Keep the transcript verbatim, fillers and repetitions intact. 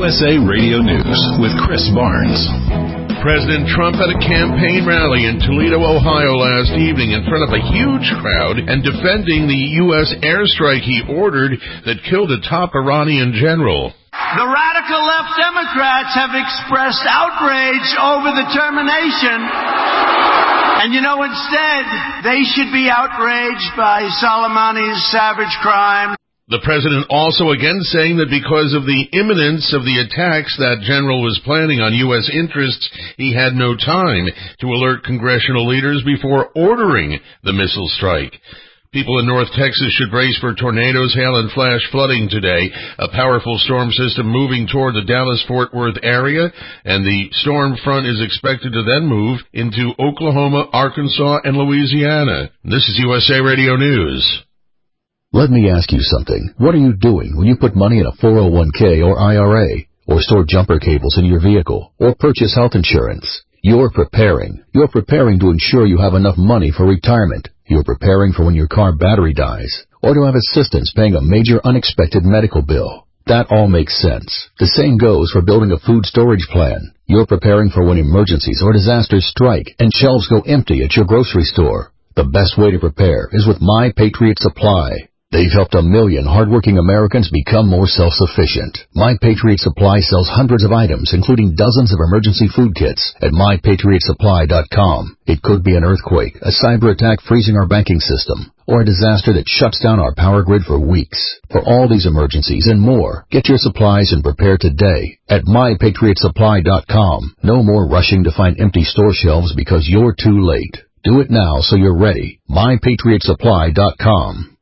U S A Radio News with Chris Barnes. President Trump at a campaign rally in Toledo, Ohio last evening in front of a huge crowd and defending the U S airstrike he ordered that killed a top Iranian general. The radical left Democrats have expressed outrage over the termination. And you know, instead, they should be outraged by Soleimani's savage crime. The president also again saying that because of the imminence of the attacks that general was planning on U S interests, he had no time to alert congressional leaders before ordering the missile strike. People in North Texas should brace for tornadoes, hail, and flash flooding today. A powerful storm system moving toward the Dallas-Fort Worth area, and the storm front is expected to then move into Oklahoma, Arkansas, and Louisiana. This is U S A Radio News. Let me ask you something. What are you doing when you put money in a four oh one k or I R A, or store jumper cables in your vehicle, or purchase health insurance? You're preparing. You're preparing to ensure you have enough money for retirement. You're preparing for when your car battery dies, or to have assistance paying a major unexpected medical bill. That all makes sense. The same goes for building a food storage plan. You're preparing for when emergencies or disasters strike and shelves go empty at your grocery store. The best way to prepare is with My Patriot Supply. They've helped a million hardworking Americans become more self-sufficient. My Patriot Supply sells hundreds of items, including dozens of emergency food kits at my patriot supply dot com. It could be an earthquake, a cyber attack freezing our banking system, or a disaster that shuts down our power grid for weeks. For all these emergencies and more, get your supplies and prepare today at my patriot supply dot com. No more rushing to find empty store shelves because you're too late. Do it now so you're ready. my patriot supply dot com.